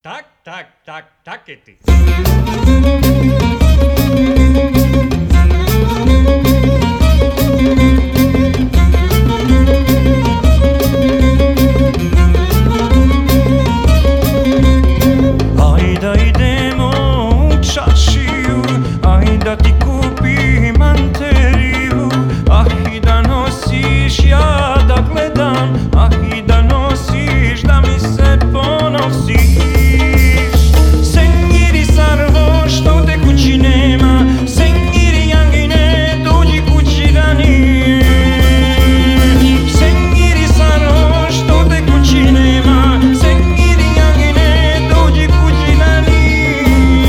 Tak je ty. Ajda idemo u čašiju, ajda ti kupim anteriju. Ah, i da nosiš, ja da gledam, ah, i da nosiš, da mi se ponosiš. Sengiri sarvo, što te kući nema, sengiri jangine, dođi kući ranije. Sengiri sarvo, što te kući nema, sengiri jangine, dođi kući ranije.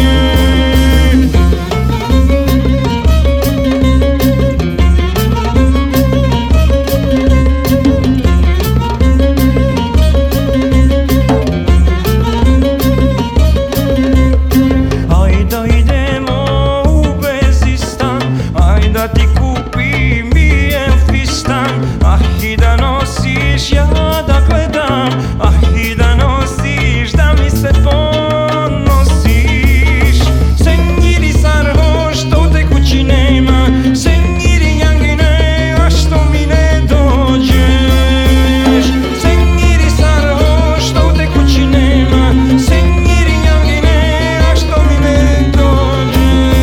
Ajda idemo u Bezistan, ajda ti kupim bijen fistan. Ah, i da nosiš, ja da gledam, ah, i da nosiš, da mi se ponosiš. Sengiri sarvo, što te kući nema, sengiri jangine, a što mi ne dođeš. Sengiri sarvo, što te kući nema, sengiri jangine, a što mi ne dođeš.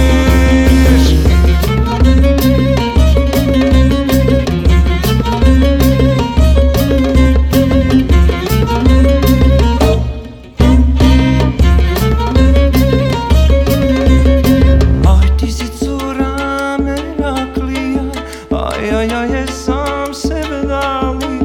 Aj, ti si cura Meraklija, aj, jesam sebe dalija.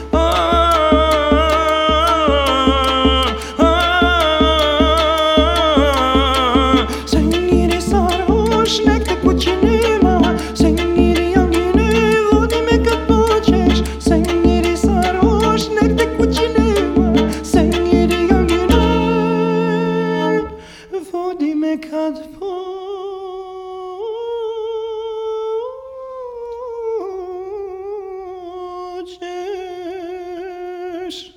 Sengiri sarhoš, nek te kući nema, sengiri jangine, vodi me kad pođeš. Sengiri sarhoš, nek te kući nema, sengiri jangine, vodi me kad pođeš.